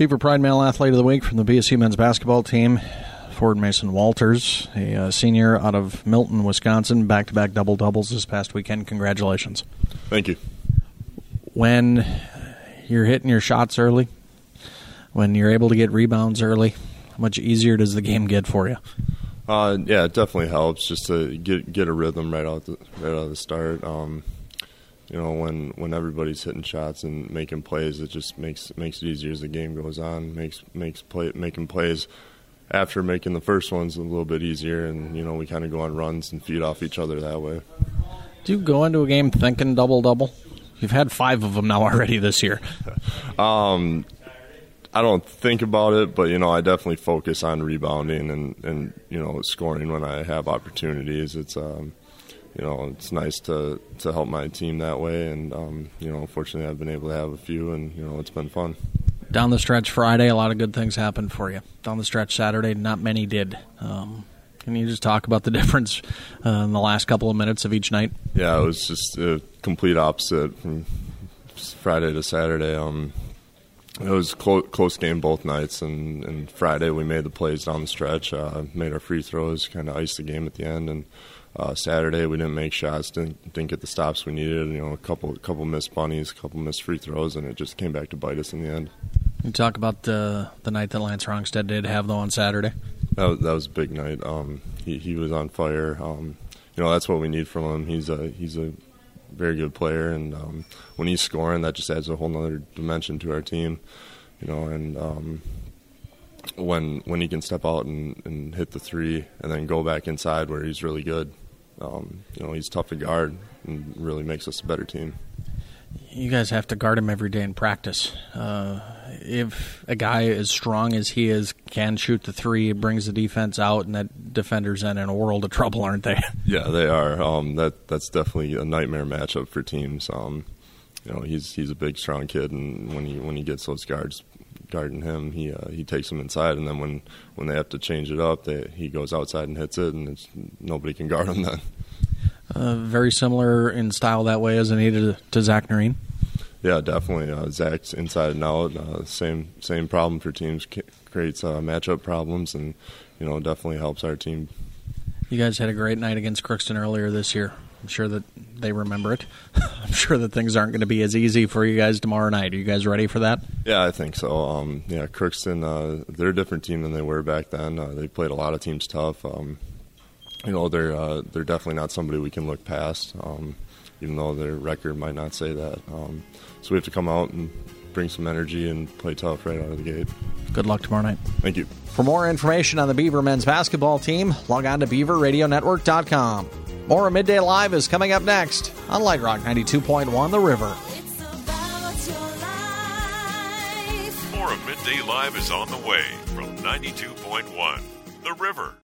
Beaver Pride Male Athlete of the Week from the BSU men's basketball team, Ford Mason Walters, a senior out of Milton, Wisconsin, back-to-back double-doubles this past weekend. Congratulations. Thank you. When you're hitting your shots early, when you're able to get rebounds early, how much easier does the game get for you? Yeah, it definitely helps just to get a rhythm right out the start. When everybody's hitting shots and making plays, it just makes it easier as the game goes on. Making plays after making the first one's a little bit easier, and we kind of go on runs and feed off each other that way. Do you go into a game thinking double-double? You've had 5 of them now already this year. I don't think about it, but I definitely focus on rebounding and scoring when I have opportunities. It's it's nice to help my team that way, and fortunately I've been able to have a few, and it's been fun. Down the stretch Friday, a lot of good things happened for you. Down the stretch Saturday, not many did. Can you just talk about the difference in the last couple of minutes of each night? Yeah, it was just a complete opposite from Friday to Saturday. It was close game both nights, and Friday we made the plays down the stretch, made our free throws, kind of iced the game at the end, and Saturday we didn't make shots, didn't get the stops we needed. A couple missed bunnies, a couple missed free throws, and it just came back to bite us in the end. You talk about the night that Lance Rongstead did have though on Saturday. That was a big night. He was on fire. That's what we need from him. He's a very good player, and when he's scoring, that just adds a whole nother dimension to our team. And when he can step out and hit the three and then go back inside where he's really good, he's tough to guard and really makes us a better team. You guys have to guard him every day in practice. If a guy as strong as he is can shoot the three, it brings the defense out, and that defender's in a world of trouble, aren't they? Yeah, they are. That's definitely a nightmare matchup for teams. He's a big, strong kid, and when he gets those guards guarding him, he takes them inside, and then when they have to change it up, he goes outside and hits it, and nobody can guard him then. Very similar in style that way, isn't he, to Zach Noreen? Yeah, definitely. Zach's inside and out. Same problem for teams. Creates matchup problems, and definitely helps our team. You guys had a great night against Crookston earlier this year. I'm sure that they remember it. I'm sure that things aren't going to be as easy for you guys tomorrow night. Are you guys ready for that? Yeah, I think so. Crookston, they're a different team than they were back then. They played a lot of teams tough. They're definitely not somebody we can look past, even though their record might not say that. So we have to come out and bring some energy and play tough right out of the gate. Good luck tomorrow night. Thank you. For more information on the Beaver men's basketball team, log on to BeaverRadioNetwork.com. More of Midday Live is coming up next on Light Rock 92.1 The River. More of Midday Live is on the way from 92.1 The River.